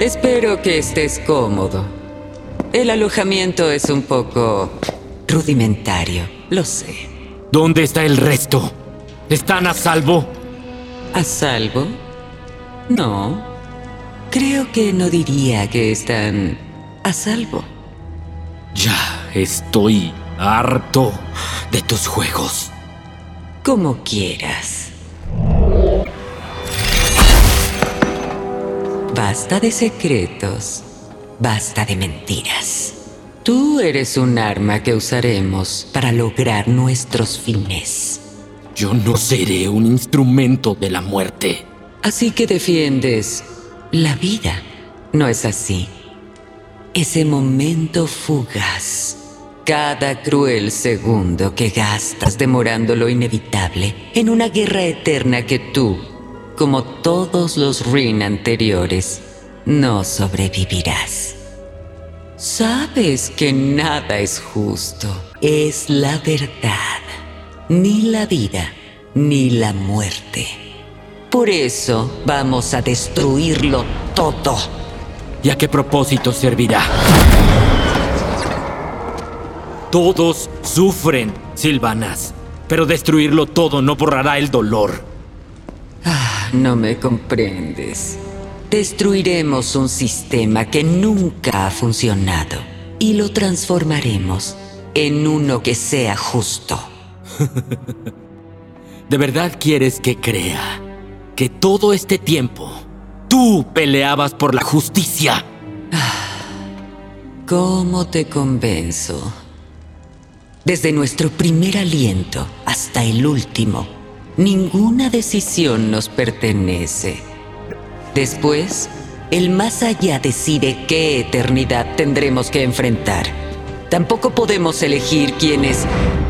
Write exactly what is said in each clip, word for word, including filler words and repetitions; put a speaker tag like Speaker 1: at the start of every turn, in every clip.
Speaker 1: Espero que estés cómodo. El alojamiento es un poco rudimentario, lo sé.
Speaker 2: ¿Dónde está el resto? ¿Están a salvo?
Speaker 1: ¿A salvo? No. Creo que no diría que están a salvo.
Speaker 2: Ya estoy harto de tus juegos.
Speaker 1: Como quieras. Basta de secretos. Basta de mentiras. Tú eres un arma que usaremos para lograr nuestros fines.
Speaker 2: Yo no seré un instrumento de la muerte.
Speaker 1: Así que defiendes la vida. ¿No es así? Ese momento fugaz. Cada cruel segundo que gastas demorando lo inevitable en una guerra eterna que tú, como todos los Rin anteriores, no sobrevivirás. Sabes que nada es justo. Es la verdad. Ni la vida, ni la muerte. Por eso vamos a destruirlo todo.
Speaker 2: ¿Y a qué propósito servirá? Todos sufren, Sylvanas, pero destruirlo todo no borrará el dolor.
Speaker 1: Ah, no me comprendes. Destruiremos un sistema que nunca ha funcionado y lo transformaremos en uno que sea justo.
Speaker 2: ¿De verdad quieres que crea que todo este tiempo tú peleabas por la justicia?
Speaker 1: ¿Cómo te convenzo? Desde nuestro primer aliento hasta el último, ninguna decisión nos pertenece. Después, el más allá decide qué eternidad tendremos que enfrentar. Tampoco podemos elegir quiénes.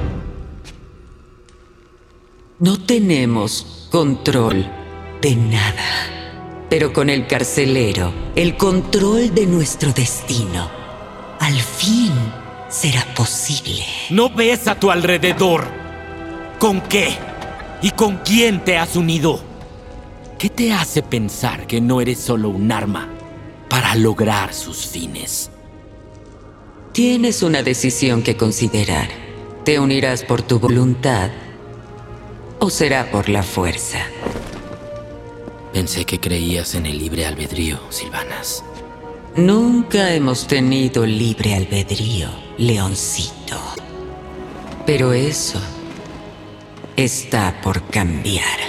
Speaker 1: No tenemos control de nada. Pero con el carcelero, el control de nuestro destino, al fin será posible.
Speaker 2: ¿No ves a tu alrededor? ¿Con qué? ¿Y con quién te has unido? ¿Qué te hace pensar que no eres solo un arma para lograr sus fines?
Speaker 1: Tienes una decisión que considerar. ¿Te unirás por tu voluntad o será por la fuerza?
Speaker 2: Pensé que creías en el libre albedrío, Sylvanas.
Speaker 1: Nunca hemos tenido libre albedrío, leoncito. Pero eso está por cambiar.